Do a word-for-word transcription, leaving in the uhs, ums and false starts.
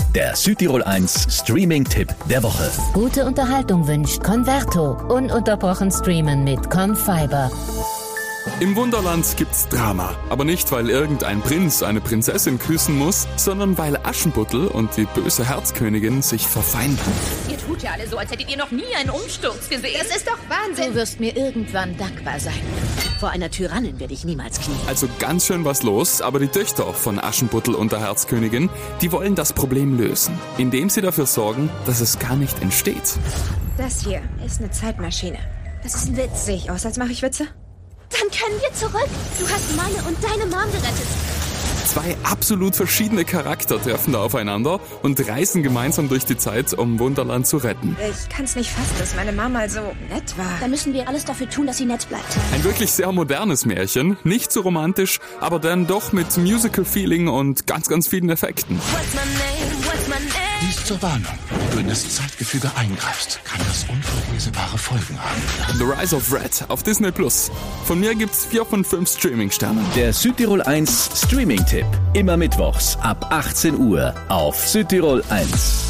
der Südtirol eins Streaming-Tipp der Woche. Gute Unterhaltung wünscht Converto. Ununterbrochen streamen mit Confiber. Im Wunderland gibt's Drama. Aber nicht, weil irgendein Prinz eine Prinzessin küssen muss, sondern weil Aschenputtel und die böse Herzkönigin sich verfeinden. Ihr tut ja alle so, als hättet ihr noch nie einen Umsturz gesehen. Das ist doch Wahnsinn. Du wirst mir irgendwann dankbar sein. Vor einer Tyrannin werde ich niemals knien. Also ganz schön was los, aber die Töchter von Aschenputtel und der Herzkönigin, die wollen das Problem lösen, indem sie dafür sorgen, dass es gar nicht entsteht. Das hier ist eine Zeitmaschine. Das ist ein Witz. Sehe ich aus, als mache ich Witze? Dann können wir zurück. Du hast meine und deine Mom gerettet. Zwei absolut verschiedene Charakter treffen da aufeinander und reisen gemeinsam durch die Zeit, um Wunderland zu retten. Ich kann's nicht fassen, dass meine Mama mal so nett war. Dann müssen wir alles dafür tun, dass sie nett bleibt. Ein wirklich sehr modernes Märchen, nicht so romantisch, aber dann doch mit Musical-Feeling und ganz, ganz vielen Effekten. Dies zur Warnung. Wenn du in das Zeitgefüge eingreifst, kann das unvorhersehbare Folgen haben. The Rise of Red auf Disney Plus. Von mir gibt's vier von fünf Streaming-Sternen. Der Südtirol eins Streaming-Tipp. Immer mittwochs ab achtzehn Uhr auf Südtirol eins.